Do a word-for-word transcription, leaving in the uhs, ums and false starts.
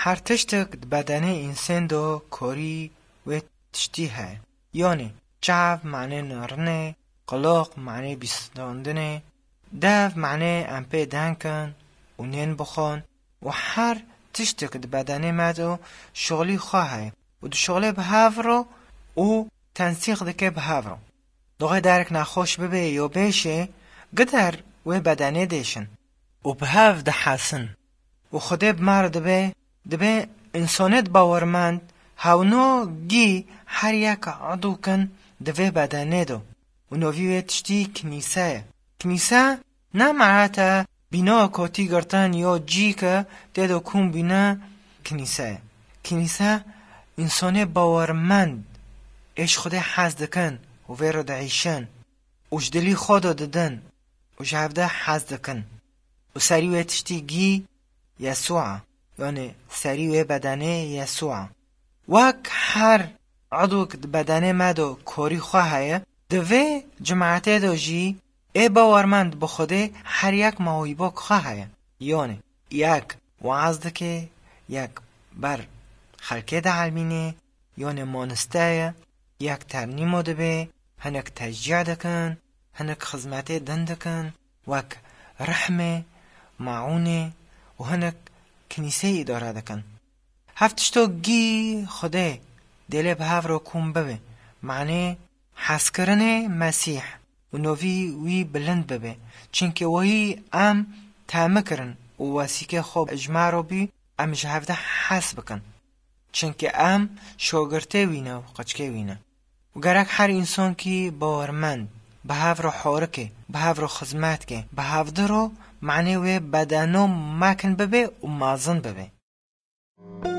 هر تشتک بدنه انسان دو کاری و تشتی های. یعنی چاو معنی نرنه، قلاق معنی بیستاندنه، دف معنی امپی دنکن و نین بخون و هر تشتک بدنه مدو شغلی خواه و دو شغلی به هفرو و تنسیق دکه به هفرو. دوغه درک نخوش ببه یا بشه گدر و بدنه دیشن و به هف ده حسن و خوده بمار دبه دبه انسانت باورمند هاونو گی هر یک عدو کن دوه بدنه دو و نویوه تشتی کنیسه. کنیسه نه معناته بینا کاتی گرتن یا جی که دیدو کن بینا کنیسه. کنیسه انسان باورمند ایش خوده حزد کن و ویرو دعیشن و جدلی خودو ددن و جهفده حزد کن و سریوه تشتی گی یسوع، یعنی سریوه بدنه یسوع. وک هر عضو بدنه مدو کاری خواهی دوه جماعته دو جی ای باورمند بخوده هر یک موهیبا خواهی، یعنی یک وعظ دکه، یک بر خلقه ده علمینه، یعنی مانسته، یک ترنیمو دبه، هنک تشجیع دکن، هنک خدمت دن دکن، وک رحمه معونه و هنک کنیسه اداره دکن. هفتشتو گی خوده دل به هف رو کن ببه معنی حس کرنه مسیح و نوی وی بلند ببه چنکه وی ام تامه کرن و واسیکه خوب اجماع رو بی ام جهفده حس بکن چنکه ام شاگرته وینه و قچکه وینه و گرک هر انسان کی باورمند به هف رو حارکه به هف رو خدمت که به هفده رو معنی وی بدنو مکن ببه و مازن ببه.